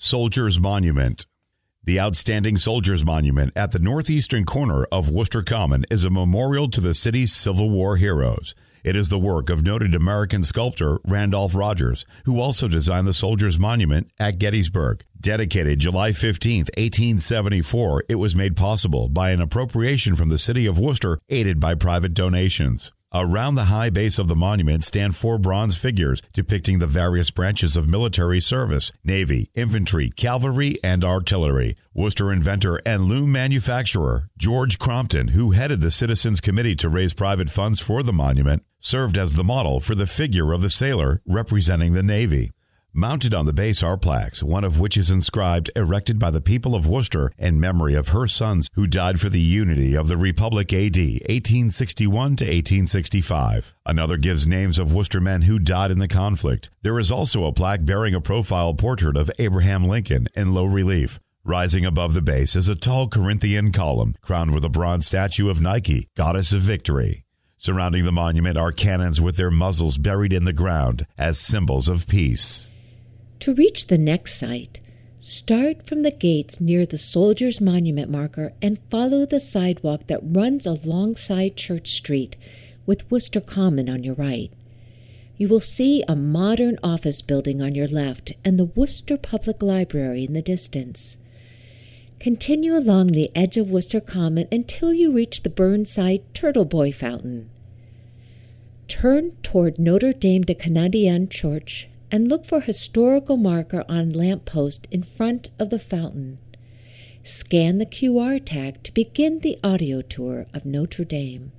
Soldiers Monument. The outstanding Soldiers Monument at the northeastern corner of Worcester Common is a memorial to the city's Civil War heroes. It is the work of noted American sculptor Randolph Rogers, who also designed the Soldiers Monument at Gettysburg. Dedicated July 15, 1874, it was made possible by an appropriation from the city of Worcester, aided by private donations. Around the high base of the monument stand 4 bronze figures depicting the various branches of military service: Navy, infantry, cavalry, and artillery. Worcester inventor and loom manufacturer George Crompton, who headed the Citizens Committee to raise private funds for the monument, served as the model for the figure of the sailor representing the Navy. Mounted on the base are plaques, one of which is inscribed, erected by the people of Worcester in memory of her sons who died for the unity of the Republic AD 1861 to 1865. Another gives names of Worcester men who died in the conflict. There is also a plaque bearing a profile portrait of Abraham Lincoln in low relief. Rising above the base is a tall Corinthian column crowned with a bronze statue of Nike, goddess of victory. Surrounding the monument are cannons with their muzzles buried in the ground as symbols of peace. To reach the next site, start from the gates near the Soldiers Monument marker and follow the sidewalk that runs alongside Church Street with Worcester Common on your right. You will see a modern office building on your left and the Worcester Public Library in the distance. Continue along the edge of Worcester Common until you reach the Burnside Turtle Boy Fountain. Turn toward Notre Dame de Canadienne Church and look for historical marker on lamppost in front of the fountain. Scan the QR tag to begin the audio tour of Notre Dame.